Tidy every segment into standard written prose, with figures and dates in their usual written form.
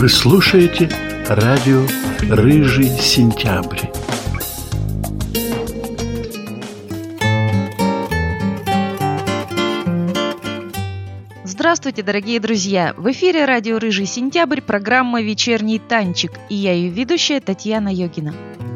Вы слушаете радио «Рыжий сентябрь». Здравствуйте, дорогие друзья! В эфире радио «Рыжий сентябрь», программа «Вечерний танчик», и я ее ведущая Татьяна Йогина.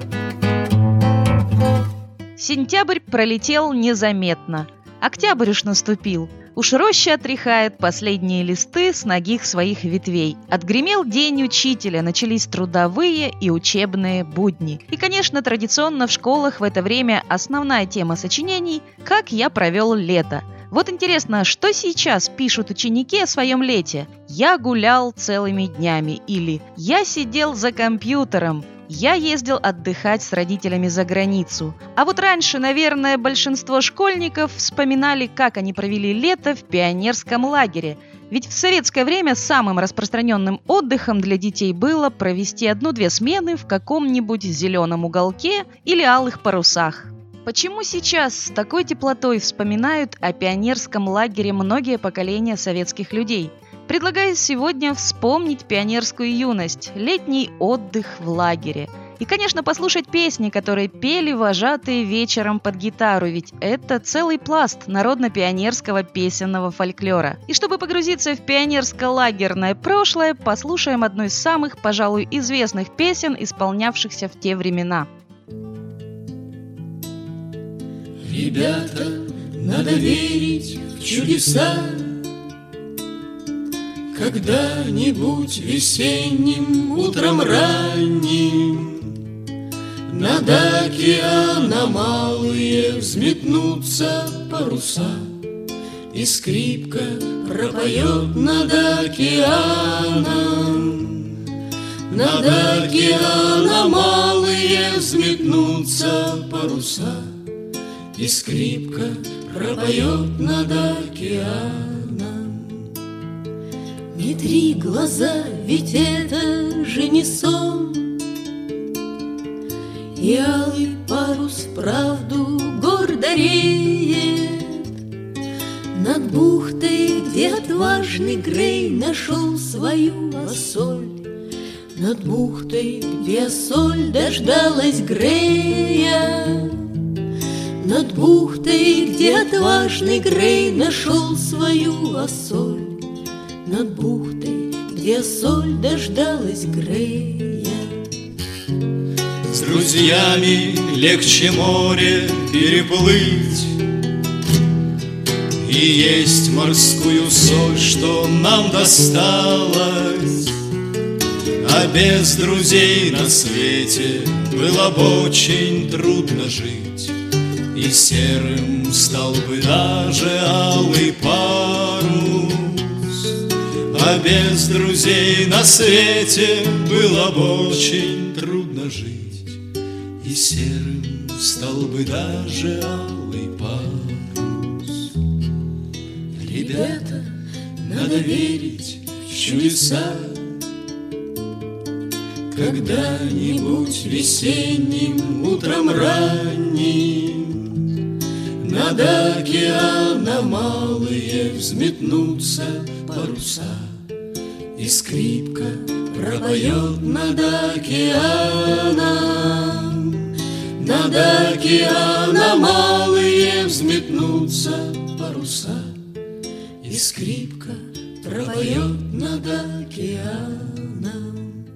Сентябрь пролетел незаметно. Октябрь уж наступил. Уж роща отряхает последние листы с нагих своих ветвей. Отгремел день учителя, начались трудовые и учебные будни. И, конечно, традиционно в школах в это время основная тема сочинений «Как я провел лето». Вот интересно, что сейчас пишут ученики о своем лете? «Я гулял целыми днями» или «Я сидел за компьютером», «Я ездил отдыхать с родителями за границу». А вот раньше, наверное, большинство школьников вспоминали, как они провели лето в пионерском лагере. Ведь в советское время самым распространенным отдыхом для детей было провести 1-2 смены в каком-нибудь зеленом уголке или алых парусах. Почему сейчас с такой теплотой вспоминают о пионерском лагере многие поколения советских людей? Предлагаю сегодня вспомнить пионерскую юность, летний отдых в лагере. И, конечно, послушать песни, которые пели вожатые вечером под гитару, ведь это целый пласт народно-пионерского песенного фольклора. И чтобы погрузиться в пионерско-лагерное прошлое, послушаем одну из самых, пожалуй, известных песен, исполнявшихся в те времена. Ребята, надо верить в чудеса. Когда-нибудь весенним утром ранним над океаном малые взметнутся паруса, и скрипка пропоет над океаном. Над океаном малые взметнутся паруса, и скрипка пропоет над океаном. Не три глаза, ведь это же не сон, и алый парус вправду гордо реет над бухтой, где отважный Грей нашел свою осоль. Над бухтой, где соль дождалась Грея, над бухтой, где отважный Грей нашел свою осоль. Над бухтой, где соль дождалась Грея. С друзьями легче море переплыть и есть морскую соль, что нам досталось. А без друзей на свете было бы очень трудно жить, и серым стал бы даже алый парус. А без друзей на свете было бы очень трудно жить, и серым стал бы даже алый парус. Ребята, надо верить в чудеса. Когда-нибудь весенним утром ранним над океаном малые взметнутся паруса, и скрипка пропоет над океаном. Над океаном малые взметнутся паруса, и скрипка пропоет над океаном.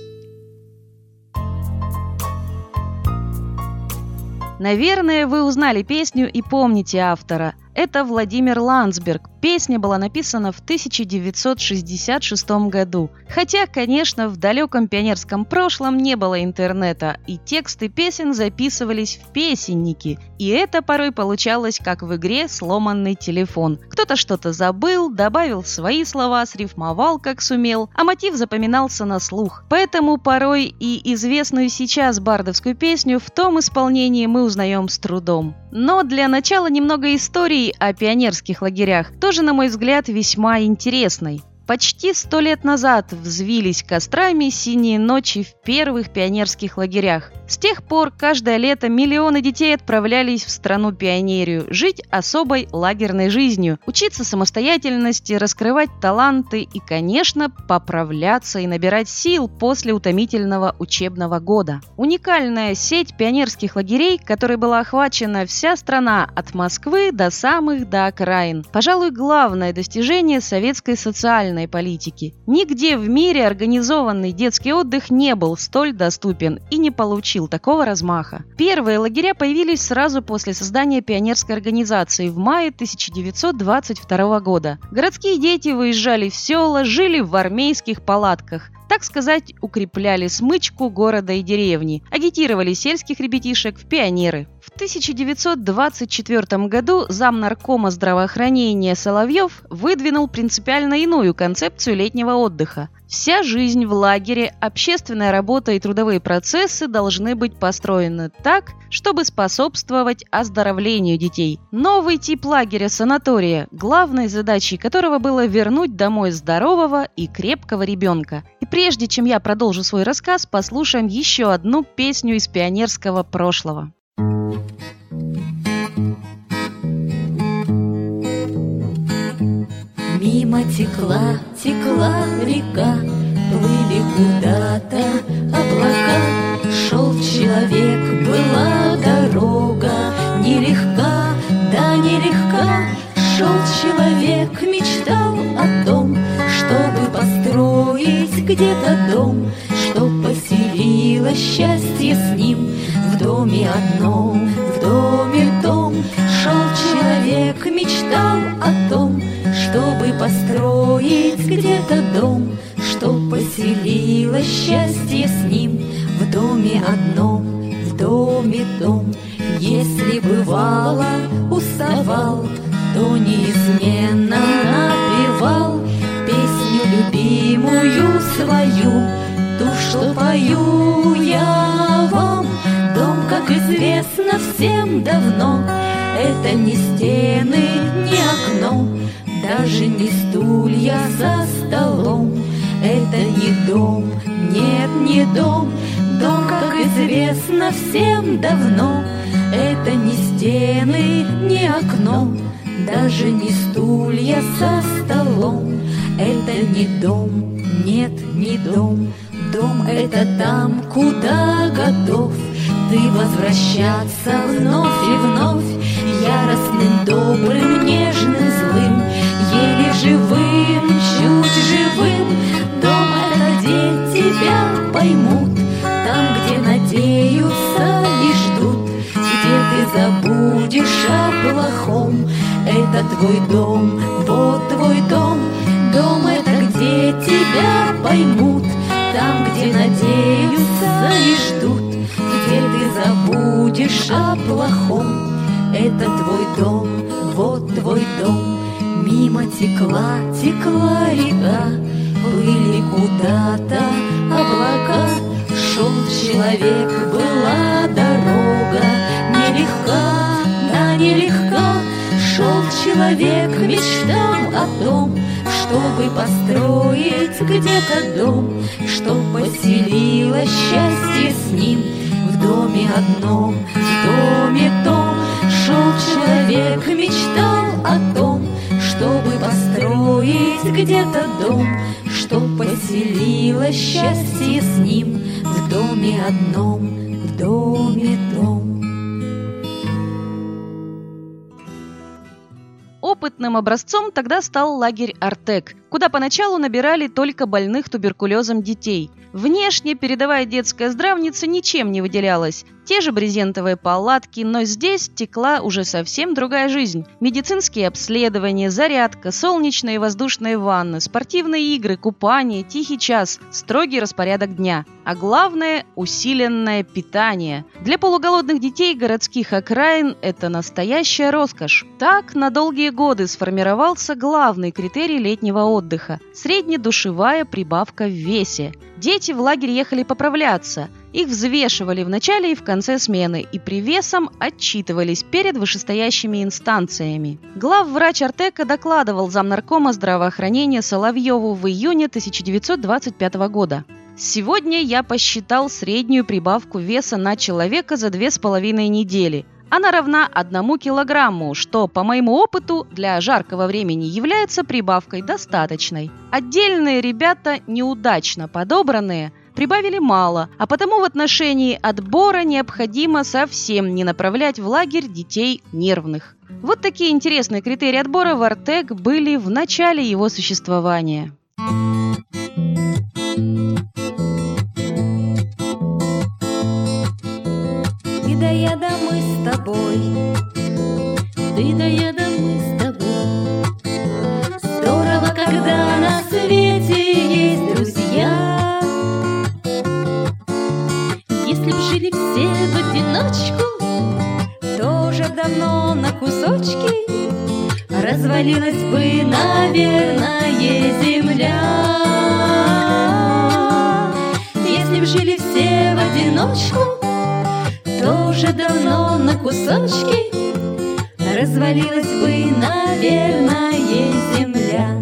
Наверное, вы узнали песню и помните автора. Это Владимир Ландсберг. Песня была написана в 1966 году. Хотя, конечно, в далеком пионерском прошлом не было интернета, и тексты песен записывались в песенники. И это порой получалось, как в игре «Сломанный телефон». Кто-то что-то забыл, добавил свои слова, срифмовал, как сумел, а мотив запоминался на слух. Поэтому порой и известную сейчас бардовскую песню в том исполнении мы узнаем с трудом. Но для начала немного истории о пионерских лагерях, тоже, на мой взгляд, весьма интересной. Почти 100 лет назад взвились кострами синие ночи в первых пионерских лагерях. С тех пор каждое лето миллионы детей отправлялись в страну-пионерию, жить особой лагерной жизнью, учиться самостоятельности, раскрывать таланты и, конечно, поправляться и набирать сил после утомительного учебного года. Уникальная сеть пионерских лагерей, которой была охвачена вся страна от Москвы до окраин. Пожалуй, главное достижение советской социальной политики. Нигде в мире организованный детский отдых не был столь доступен и не получил такого размаха. Первые лагеря появились сразу после создания пионерской организации в мае 1922 года. Городские дети выезжали в села, жили в армейских палатках. Так сказать, укрепляли смычку города и деревни, агитировали сельских ребятишек в пионеры. В 1924 году замнаркома здравоохранения Соловьев выдвинул принципиально иную концепцию летнего отдыха. Вся жизнь в лагере, общественная работа и трудовые процессы должны быть построены так, чтобы способствовать оздоровлению детей. Новый тип лагеря-санатория, главной задачей которого было вернуть домой здорового и крепкого ребенка. И прежде чем я продолжу свой рассказ, послушаем еще одну песню из пионерского прошлого. Мимо текла река, плыли куда-то облака. Шел человек, была дорога, нелегка, да нелегка. Шел человек, мечтал о том, чтобы построить где-то дом, чтоб поселилось счастье с ним в доме одном, в доме том. Шел человек, мечтал о том, чтобы построить где-то дом, чтоб поселилось счастье с ним в доме одном, в доме том. Если бывало уставал, то неизменно напевал песню любимую свою, ту, что пою я вам. Дом, как известно всем давно, это не стены, не окно, даже не стулья за столом. Это не дом, нет, не дом. Дом, как известно всем давно, это не стены, не окно, даже не стулья за столом. Это не дом, нет, не дом. Дом — это там, куда готов ты возвращаться вновь и вновь, яростным, добрым, нежным, злым, еле живым, чуть живым. Дом — это где тебя поймут, там, где надеются и ждут, где ты забудешь о плохом. Это твой дом, вот твой дом. Дом — это где тебя поймут, там, где надеются и ждут, где ты забудешь о плохом. Это твой дом, вот твой дом. Мимо текла река, плыли куда-то облака. Шел человек, была дорога, нелегка, да нелегка. Шел человек, мечтал о том, чтобы построить где-то дом, чтоб поселилось счастье с ним в доме одном, в доме том. Шел человек, мечтал о том, чтобы построить где-то дом, чтоб поселилось счастье с ним в доме одном, в доме том. Опытным образцом тогда стал лагерь «Артек», куда поначалу набирали только больных туберкулезом детей. Внешне передовая детская здравница ничем не выделялась. Те же брезентовые палатки, но здесь текла уже совсем другая жизнь. Медицинские обследования, зарядка, солнечные и воздушные ванны, спортивные игры, купание, тихий час, строгий распорядок дня. А главное – усиленное питание. Для полуголодных детей городских окраин это настоящая роскошь. Так на долгие годы сформировался главный критерий летнего отдыха – среднедушевая прибавка в весе. Дети в лагерь ехали поправляться. Их взвешивали в начале и в конце смены и при весом отчитывались перед вышестоящими инстанциями. Главврач Артека докладывал замнаркома здравоохранения Соловьеву в июне 1925 года. «Сегодня я посчитал среднюю прибавку веса на человека за 2,5 недели. Она равна 1 килограмму, что, по моему опыту, для жаркого времени является прибавкой достаточной. Отдельные ребята, неудачно подобранные, прибавили мало, а потому в отношении отбора необходимо совсем не направлять в лагерь детей нервных». Вот такие интересные критерии отбора в Артек были в начале его существования. Ты да я да мы с тобой, ты да я да мы с тобой. Здорово, когда на свете есть друзья. Если б жили все в одиночку, то уже давно на кусочки развалилась бы, наверное, земля. Если б жили все в одиночку, то уже давно на кусочки развалилась бы, наверное, земля.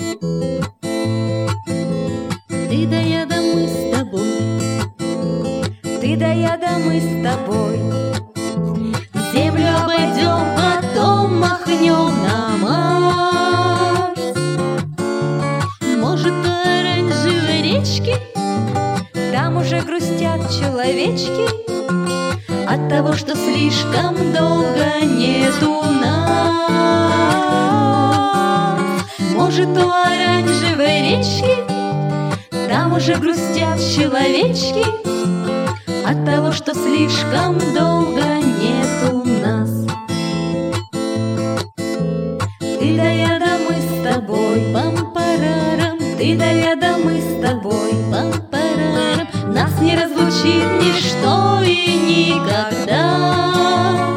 Ты да я да мы с тобой, ты да я да мы с тобой. Землю обойдем, потом махнем на Марс. Может, у оранжевой речки там уже грустят человечки от того, что слишком долго нету нас. Может, у оранжевой речки там уже грустят человечки от того, что слишком долго нету нас. Ты да я да мы с тобой, пам-парарам. Ты да я да мы с тобой, пам-парарам. Нас не разлучит ничто и никогда.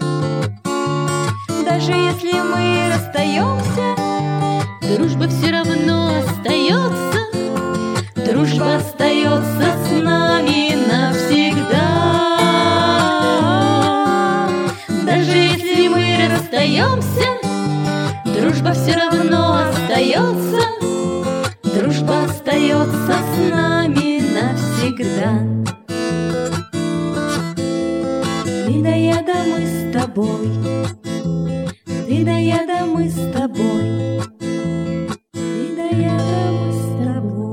Даже если мы расстаемся, дружба все равно остается. Дружба остается с нами навсегда. Даже если мы расстаемся, дружба все равно остается. Дружба остается с нами навсегда. Ты да я да мы с тобой, ты да я да мы с тобой, ты да я да мы с тобой.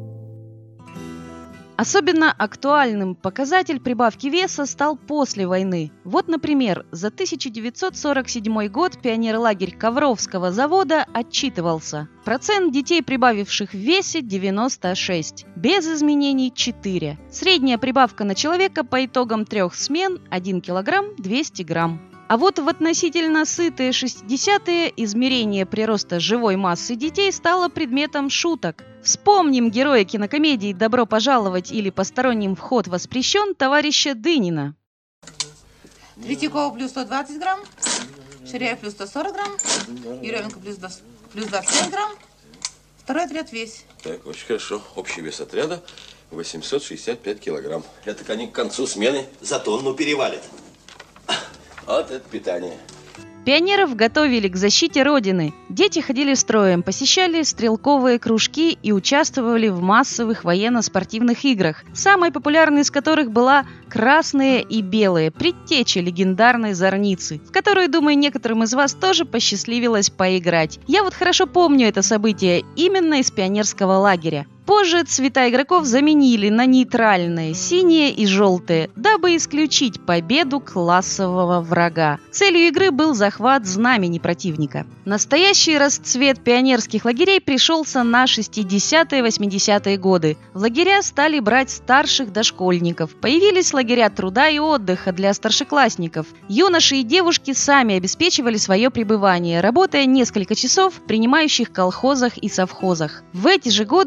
Особенно актуальным показатель прибавки веса стал после войны. Вот, например, за 1947 год пионерлагерь Ковровского завода отчитывался. Процент детей, прибавивших в весе, 96. Без изменений 4. Средняя прибавка на человека по итогам 3 смен 1 килограмм 200 грамм. А вот в относительно сытые 60-е измерение прироста живой массы детей стало предметом шуток. Вспомним героя кинокомедии «Добро пожаловать» или «Посторонним вход воспрещен» товарища Дынина. Третьякова плюс 120 грамм, Ширяев плюс 140 грамм, Еременко плюс 27 грамм, второй отряд весь. Так, очень хорошо. Общий вес отряда 865 килограмм. Это они к концу смены за тонну перевалят. Вот это питание. Пионеров готовили к защите Родины. Дети ходили строем, посещали стрелковые кружки и участвовали в массовых военно-спортивных играх, самой популярной из которых была «Красные и белые», предтеча легендарной «Зорницы», в которую, думаю, некоторым из вас тоже посчастливилось поиграть. Я вот хорошо помню это событие именно из пионерского лагеря. Позже цвета игроков заменили на нейтральные, синие и желтые, дабы исключить победу классового врага. Целью игры был захват знамени противника. Настоящий расцвет пионерских лагерей пришелся на 60-80-е годы. В лагеря стали брать старших дошкольников. Появились лагеря труда и отдыха для старшеклассников. Юноши и девушки сами обеспечивали свое пребывание, работая несколько часов в принимающих колхозах и совхозах. В эти же годы распахнулись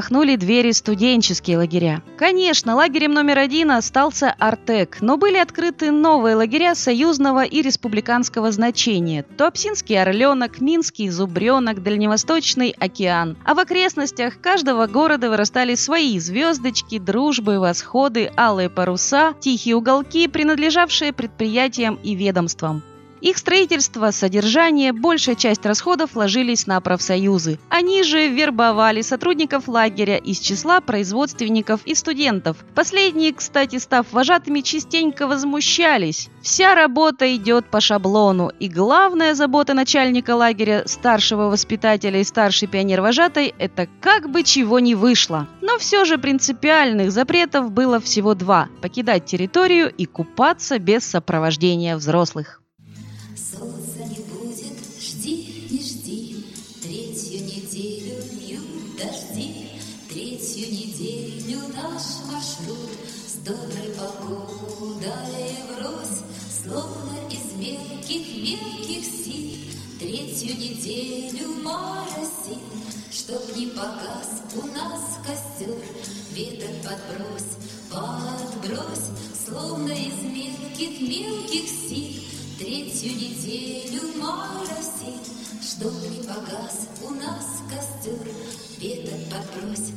распахнули двери студенческие лагеря. Конечно, лагерем номер 1 остался Артек, но были открыты новые лагеря союзного и республиканского значения: Туапсинский Орленок, Минский Зубренок, Дальневосточный Океан. А в окрестностях каждого города вырастали свои звездочки, дружбы, восходы, алые паруса, тихие уголки, принадлежавшие предприятиям и ведомствам. Их строительство, содержание, большая часть расходов ложились на профсоюзы. Они же вербовали сотрудников лагеря из числа производственников и студентов. Последние, кстати, став вожатыми, частенько возмущались. Вся работа идет по шаблону, и главная забота начальника лагеря, старшего воспитателя и старшей пионер-вожатой – это как бы чего не вышло. Но все же принципиальных запретов было всего 2 – покидать территорию и купаться без сопровождения взрослых. Солнца не будет, жди, не жди, 3-ю неделю льют дожди, 3-ю неделю наш маршрут с доброй погодой врозь, словно из мелких сил, 3-ю неделю моросит, чтоб не погас у нас костер, ветер подбрось, словно из мелких сил. 3-ю неделю моросит, чтоб не погас у нас костер, ветер подбрось.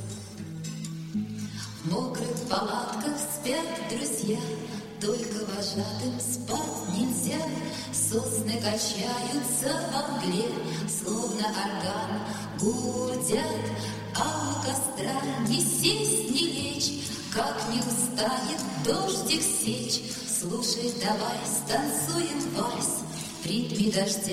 В мокрых палатках спят друзья, только вожатым спать нельзя. Сосны качаются во мгле, словно орган гудят, а у костра не сесть, не лечь, как не устанет дождик сечь. Слушай, давай станцуем вальс в ритме дождя.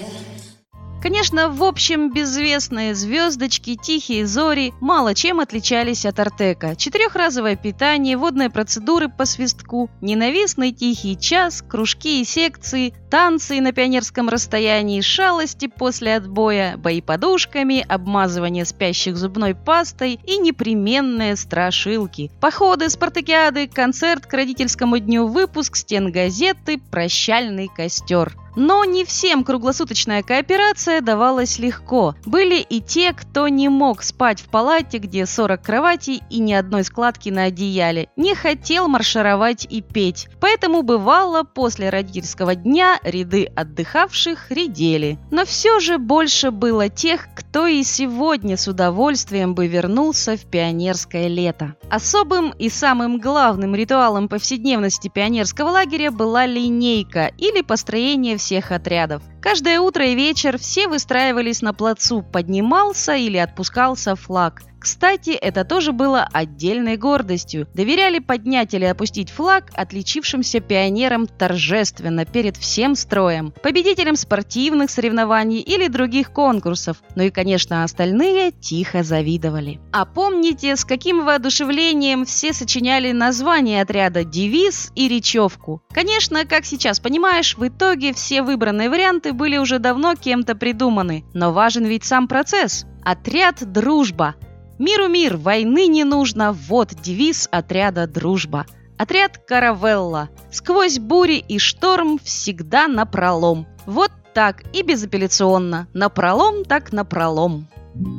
Конечно, в общем, безвестные звездочки, тихие зори мало чем отличались от Артека. 4-разовое питание, водные процедуры по свистку, ненавистный тихий час, кружки и секции, танцы на пионерском расстоянии, шалости после отбоя, бои подушками, обмазывание спящих зубной пастой и непременные страшилки. Походы, спартакиады, концерт к родительскому дню, выпуск стенгазеты, прощальный костер. Но не всем круглосуточная кооперация давалась легко. Были и те, кто не мог спать в палате, где 40 кроватей и ни одной складки на одеяле, не хотел маршировать и петь. Поэтому бывало, после родительского дня ряды отдыхавших редели. Но все же больше было тех, кто и сегодня с удовольствием бы вернулся в пионерское лето. Особым и самым главным ритуалом повседневности пионерского лагеря была линейка или построение всех отрядов. Каждое утро и вечер все выстраивались на плацу, поднимался или отпускался флаг. Кстати, это тоже было отдельной гордостью. Доверяли поднять или опустить флаг отличившимся пионерам торжественно перед всем строем, победителям спортивных соревнований или других конкурсов. Ну и, конечно, остальные тихо завидовали. А помните, с каким воодушевлением все сочиняли название отряда, девиз и речевку? Конечно, как сейчас понимаешь, в итоге все выбранные варианты были уже давно кем-то придуманы. Но важен ведь сам процесс. Отряд «Дружба». Миру мир, войны не нужно, вот девиз отряда «Дружба». Отряд «Каравелла». Сквозь бури и шторм всегда напролом. Вот так и безапелляционно. Напролом так напролом.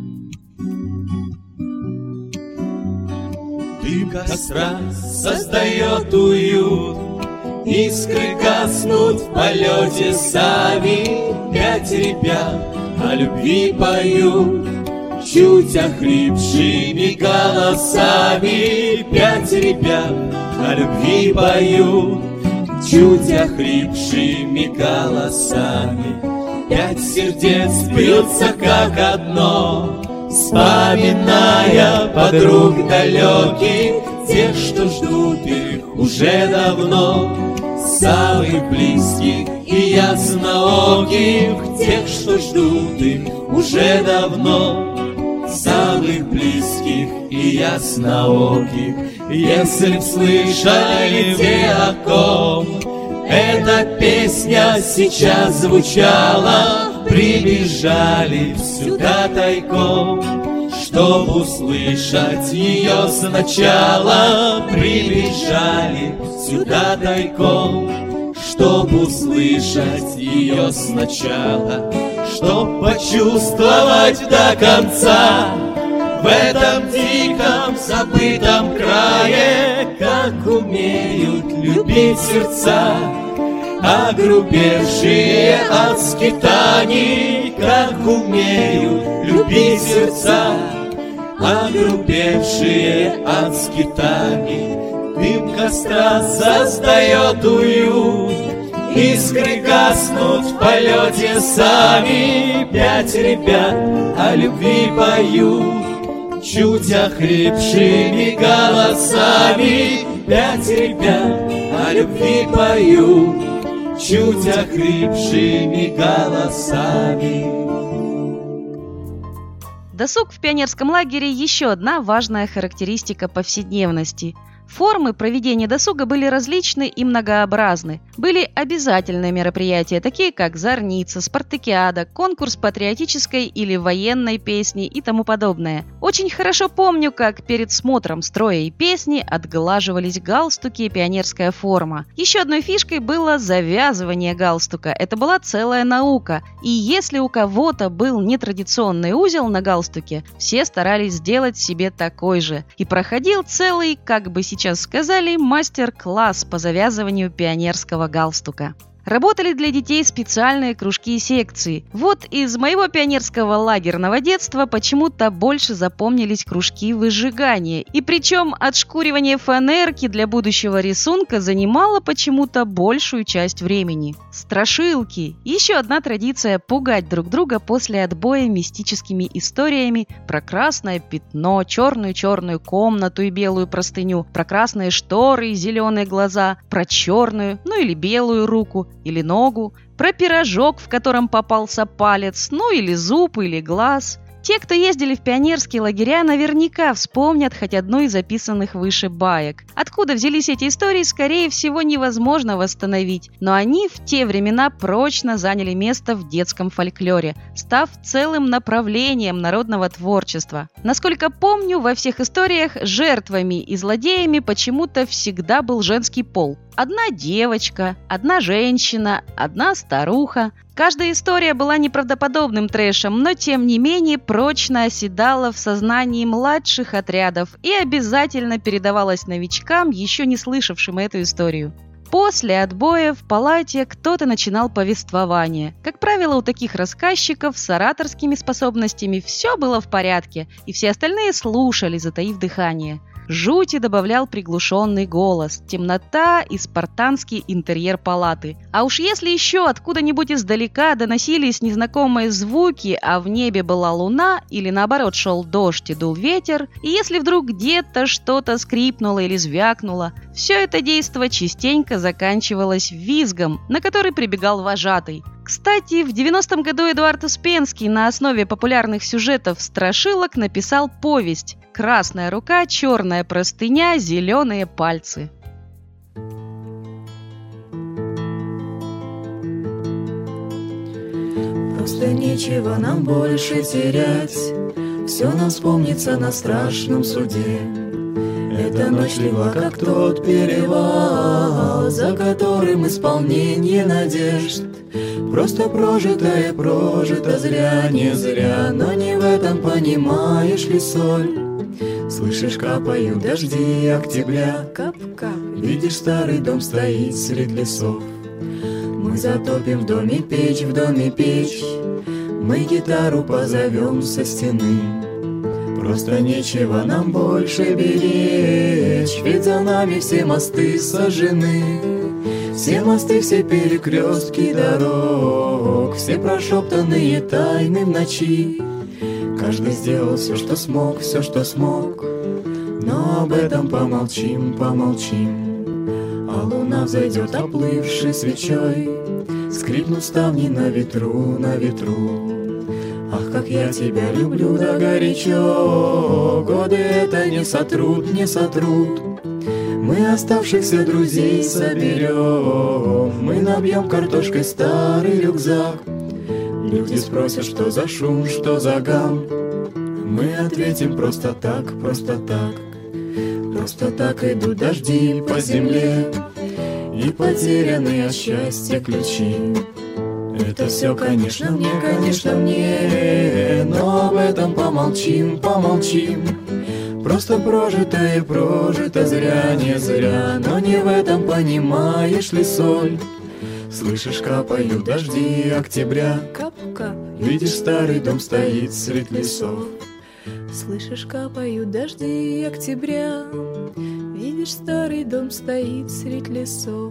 Дым костра создает уют, искры гаснут в полете сами. 5 ребят о любви поют, чуть охрипшими голосами. 5 ребят о любви поют, чуть охрипшими голосами. 5 сердец бьются как одно, вспоминая подруг далеких, тех, что ждут их уже давно, самых близких и яснооких, тех, что ждут их уже давно, самых близких и яснооких. Если б слышали те, о ком эта песня сейчас звучала, прибежали сюда тайком, чтоб услышать ее сначала. Прибежали сюда тайком, чтоб услышать ее сначала. Чтоб почувствовать до конца в этом диком забытом крае, как умеют любить сердца, огрубевшие от скитаний, как умеют любить сердца, огрубевшие от скитаний. Дым костра создает уют, искры гаснут в полете сами. 5 ребят о любви поют, чуть охрипшими голосами. 5 ребят о любви поют, чуть охрипшими голосами. Досуг в пионерском лагере – еще одна важная характеристика повседневности. Формы проведения досуга были различны и многообразны. Были обязательные мероприятия, такие как зорница, спартакиада, конкурс патриотической или военной песни и тому подобное. Очень хорошо помню, как перед смотром строя и песни отглаживались галстуки и пионерская форма. Еще одной фишкой было завязывание галстука. Это была целая наука. И если у кого-то был нетрадиционный узел на галстуке, все старались сделать себе такой же. И проходил целый, как бы сейчас сказали, мастер-класс по завязыванию пионерского галстука. Работали для детей специальные кружки и секции. Вот из моего пионерского лагерного детства почему-то больше запомнились кружки выжигания. И причем отшкуривание фанерки для будущего рисунка занимало почему-то большую часть времени. Страшилки. Еще одна традиция – пугать друг друга после отбоя мистическими историями про красное пятно, черную комнату и белую простыню, про красные шторы и зеленые глаза, про черную, или белую руку, или ногу, про пирожок, в котором попался палец, или зуб, или глаз. Те, кто ездили в пионерские лагеря, наверняка вспомнят хоть одну из записанных выше баек. Откуда взялись эти истории, скорее всего, невозможно восстановить, но они в те времена прочно заняли место в детском фольклоре, став целым направлением народного творчества. Насколько помню, во всех историях жертвами и злодеями почему-то всегда был женский пол. Одна девочка, одна женщина, одна старуха. Каждая история была неправдоподобным трэшем, но тем не менее прочно оседала в сознании младших отрядов и обязательно передавалась новичкам, еще не слышавшим эту историю. После отбоя в палате кто-то начинал повествование. Как правило, у таких рассказчиков с ораторскими способностями все было в порядке, и все остальные слушали, затаив дыхание. Жути добавлял приглушенный голос, темнота и спартанский интерьер палаты. А уж если еще откуда-нибудь издалека доносились незнакомые звуки, а в небе была луна, или наоборот шел дождь и дул ветер, и если вдруг где-то что-то скрипнуло или звякнуло, все это действо частенько заканчивалось визгом, на который прибегал вожатый. Кстати, в 90-м году Эдуард Успенский на основе популярных сюжетов страшилок написал повесть «Красная рука, черная простыня, зеленые пальцы». Просто нечего нам больше терять, все нам вспомнится на страшном суде. Эта ночь легла, как тот перевал, за которым исполнение надежд. Просто прожито зря, не зря, но не в этом понимаешь ли соль. Слышишь, капают дожди октября, кап-кап. Видишь, старый дом стоит среди лесов. Мы затопим в доме печь, мы гитару позовем со стены. Просто нечего нам больше беречь, ведь за нами все мосты сожжены. Все мосты, все перекрестки дорог, все прошептанные тайны в ночи. Каждый сделал все, что смог, но об этом помолчим. А луна взойдет, оплывшей свечой, скрипнут ставни на ветру. Ах, как я тебя люблю, да горячо, годы это не сотрут. Мы оставшихся друзей соберем, мы набьем картошкой старый рюкзак. Люди спросят, что за шум, что за гам. Мы ответим просто так. Просто так идут дожди по земле, и потерянные от счастья ключи. Это все, конечно, мне, но об этом помолчим. Просто прожито и прожито зря, не зря. Но не в этом понимаешь ли соль? Слышишь, капают дожди октября. Кап-кап. Видишь, старый дом стоит средь лесов. Слышишь, капают дожди октября. Видишь, старый дом стоит средь лесов.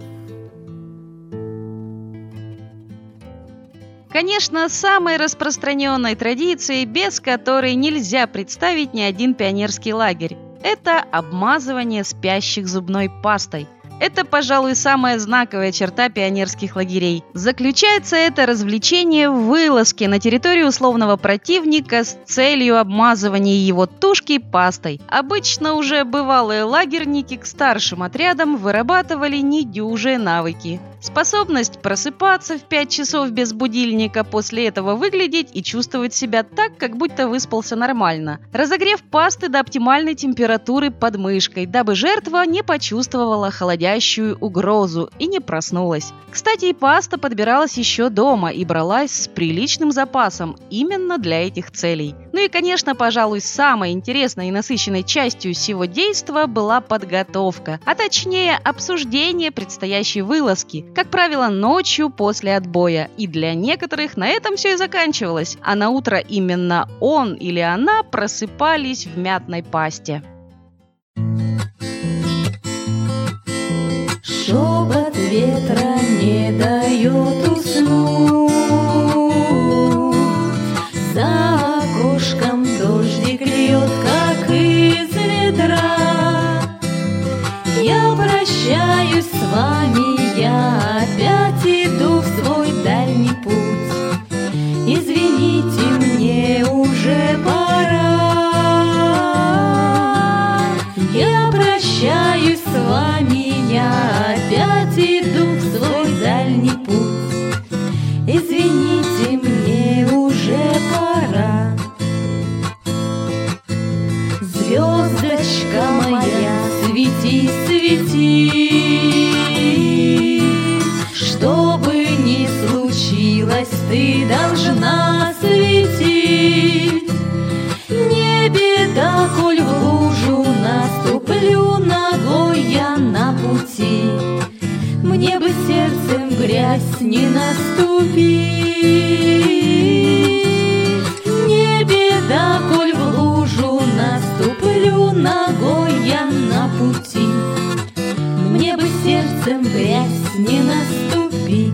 Конечно, самой распространенной традицией, без которой нельзя представить ни один пионерский лагерь, это обмазывание спящих зубной пастой. Это, пожалуй, самая знаковая черта пионерских лагерей. Заключается это развлечение в вылазке на территорию условного противника с целью обмазывания его тушки пастой. Обычно уже бывалые лагерники к старшим отрядам вырабатывали недюжие навыки. Способность просыпаться в 5 часов без будильника, после этого выглядеть и чувствовать себя так, как будто выспался нормально. Разогрев пасты до оптимальной температуры под мышкой, дабы жертва не почувствовала холодящую угрозу и не проснулась. Кстати, и паста подбиралась еще дома и бралась с приличным запасом именно для этих целей. Ну и, конечно, пожалуй, самой интересной и насыщенной частью всего действа была подготовка, а точнее обсуждение предстоящей вылазки. Как правило, ночью после отбоя. И для некоторых на этом все и заканчивалось. А на утро именно он или она просыпались в мятной пасте. Шепот ветра не дает уснуть. За окошком дождик льет, как из ведра. Я прощаюсь с вами, я опять иду в свой дальний путь. Извините, мне уже пора. Я прощаюсь с вами, я опять иду в свой дальний путь. Извините, мне уже пора. Звездочка моя, свети, свети. Что бы ни случилось, ты должна светить. Не беда, коль в лужу наступлю ногой я на пути. Мне бы сердцем грязь не наступить. Не беда, коль в лужу наступлю ногой я на пути. Мне бы сердцем грязь не наступить.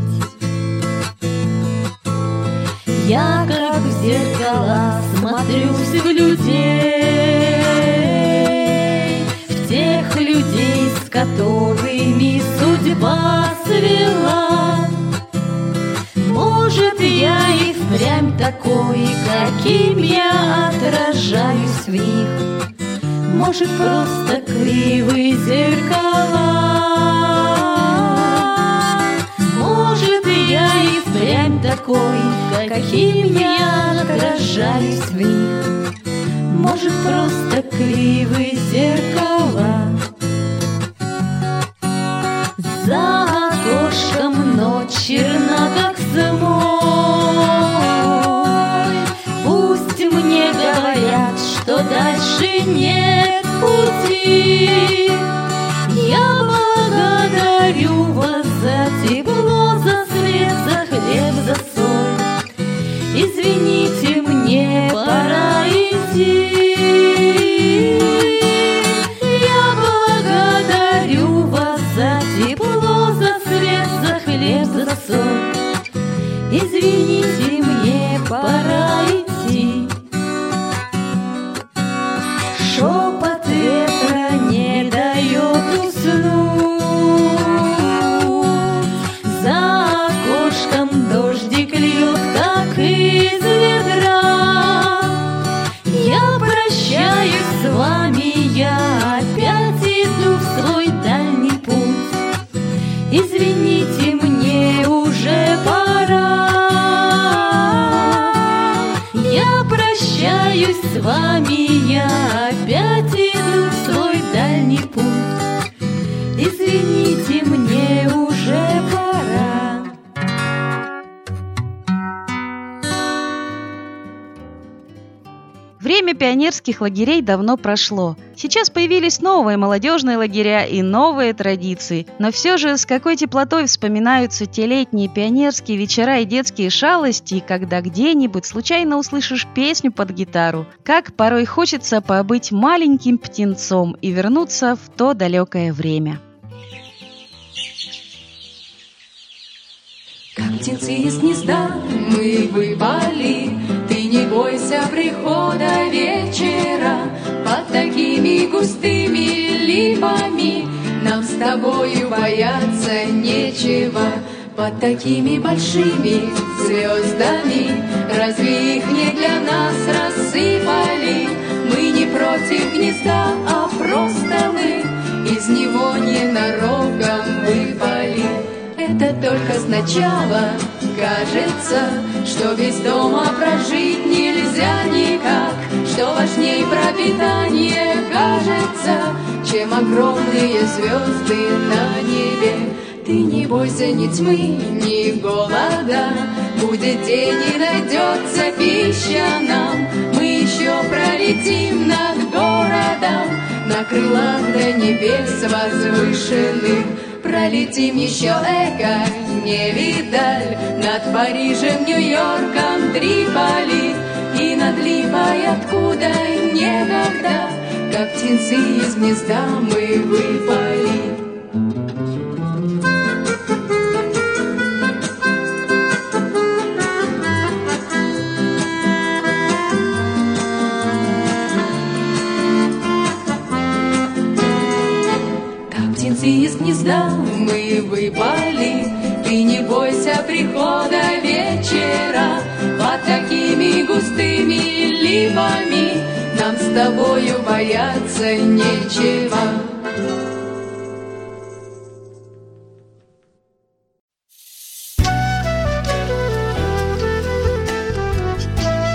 Я как в зеркала смотрюсь в людей, в тех людей, с которыми судьба свела. Может, я и впрямь такой, каким я отражаюсь в них. Может, просто кривые зеркала. Может, я и впрямь такой, каким я отражаюсь в них. Может, просто кривые зеркала. За окошком ночь черна, как зимой. Пусть мне говорят, что дальше нет пути. Я благодарю вас за тепло, за свет, за хлеб, за соль. Извините, мне пора идти. Я благодарю вас за тепло, за свет, за хлеб, за соль. Извините, мне пора идти. Шепот ветра не дает уснуть. За окошком дождик льет, как из ведра. Я прощаюсь с вами, я опять иду в свой дальний путь. Извините, мне уже пора. Я прощаюсь с вами, я опять иду в свой дальний путь. Извините, мне уже пора. Время пионерских лагерей давно прошло. Сейчас появились новые молодежные лагеря и новые традиции. Но все же с какой теплотой вспоминаются те летние пионерские вечера и детские шалости, когда где-нибудь случайно услышишь песню под гитару. Как порой хочется побыть маленьким птенцом и вернуться в то далекое время. Как птенцы из гнезда мы выпали, ты не бойся прихода вечера. Под такими густыми липами нам с тобою бояться нечего. Под такими большими звездами разве их не для нас рассыпали? Мы не против гнезда, а просто мы из него ненароком выпали. Это только сначала кажется, что без дома прожить нельзя никак, что важней пропитание кажется, чем огромные звезды на небе. Ты не бойся ни тьмы, ни голода, будет день и найдется пища нам. Мы еще пролетим над городом на крылах до небес возвышенных. Пролетим еще эко, не видаль, над Парижем, Нью-Йорком, Триполи и над Липой, откуда некогда, как птенцы из гнезда мы выпали. Из гнезда мы выпали, ты не бойся прихода вечера. Под такими густыми липами нам с тобою бояться нечего.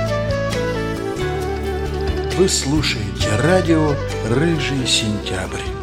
Вы слушаете радио «Рыжий сентябрь».